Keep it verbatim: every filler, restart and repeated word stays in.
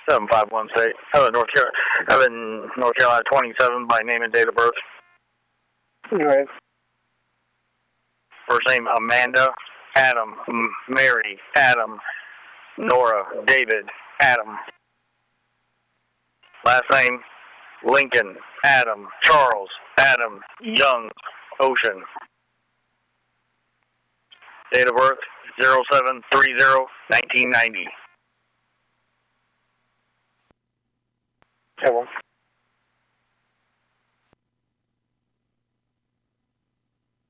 seven five one state. Evan, North Carolina. Evan, North Carolina twenty-seven by name and date of birth. All right. First name Amanda, Adam, Mary, Adam, Nora, David, Adam. Last name Lincoln, Adam, Charles, Adam, Young, Ocean. Date of birth zero seven three zero nineteen ninety. Okay.